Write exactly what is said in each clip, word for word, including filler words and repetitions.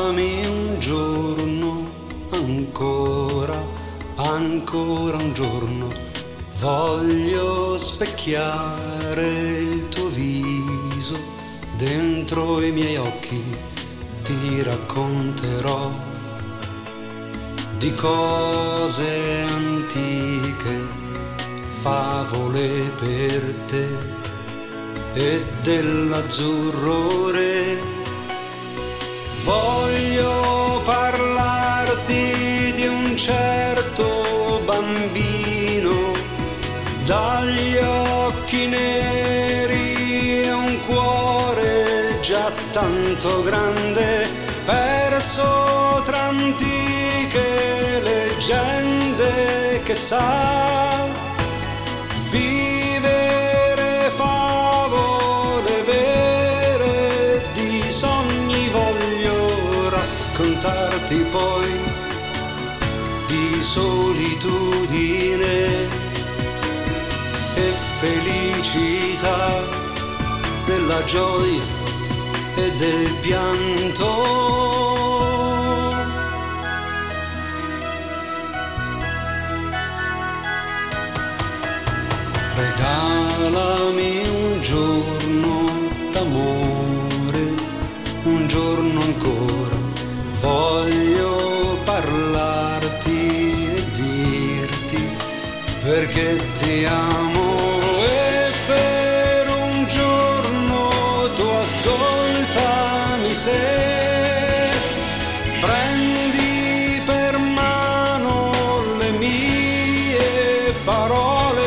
Regalami un giorno, ancora, ancora un giorno. Voglio specchiare il tuo viso dentro i miei occhi. Ti racconterò di cose antiche, favole per te e dell'azzurro re. Voglio parlarti di un certo bambino dagli occhi neri e un cuore già tanto grande, perso tra antiche leggende, che sa vivere favole vere. Di sogni voglio raccontarti poi, di solitudine e felicità, della gioia e del pianto. Regalami un giorno d'amore, un giorno ancora. Voglio parlarti e dirti perché ti amo, e per un giorno tu ascoltami se prendi per mano le mie parole,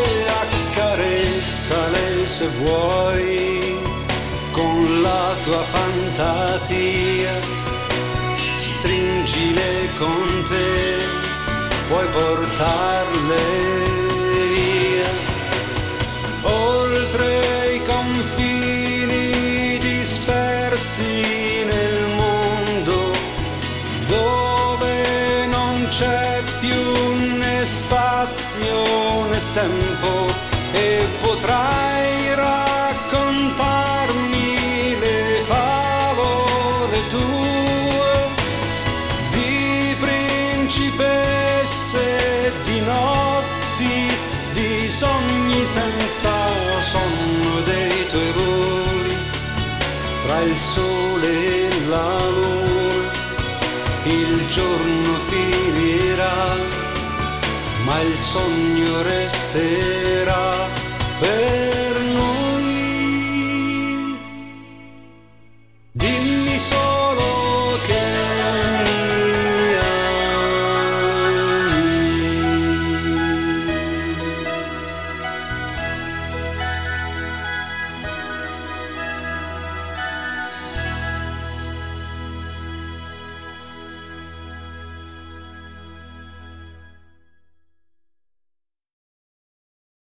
accarezzale se vuoi con la tua fantasia, stringile con te, puoi portarle via oltre i confini dispersi nel mondo, dove non c'è più né spazio né tempo, e potrai raccontarmi le favole tue di principesse, di notti, di sogni senza sonno, dei tuoi voli tra il sole e la luna. Il giorno finirà, ma il sogno resterà.